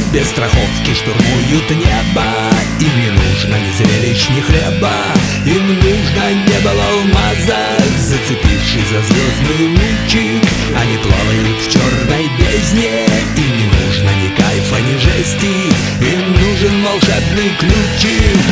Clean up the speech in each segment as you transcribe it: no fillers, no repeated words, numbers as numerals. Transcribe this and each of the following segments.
без страховки штурмуют небо. Им не нужно ни зрелищ, ни хлеба, им нужно небо в алмазах. Зацепившись за звездный лучик, они плавают в черной бездне. Им не нужно ни кайфа, ни жести, им нужен волшебный ключик.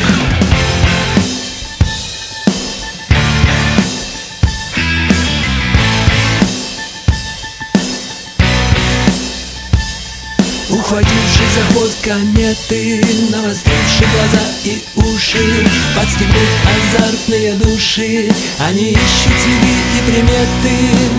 Ухватившись за хвост кометы, навостривши глаза и уши, подстегнув азартные души, они ищут следы и приметы.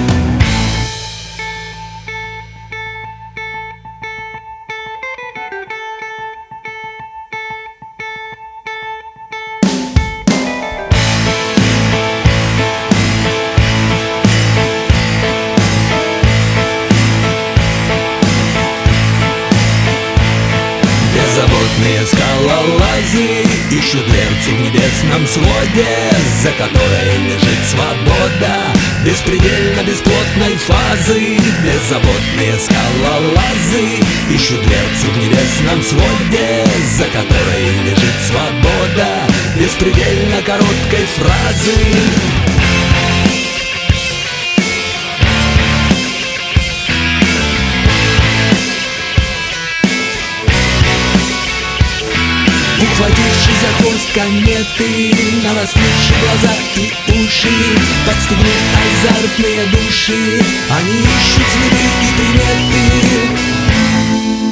Беззаботные скалолазы ищут дверцу в небесном своде, за которой лежит свобода беспредельно бесплотной фазы. Беззаботные скалолазы ищут дверцу в небесном своде, за которой лежит свобода беспредельно короткой фразы. Ухватившись за хвост кометы, навостривши глаза и уши, подстегнув азартные души, они ищут следы и приметы.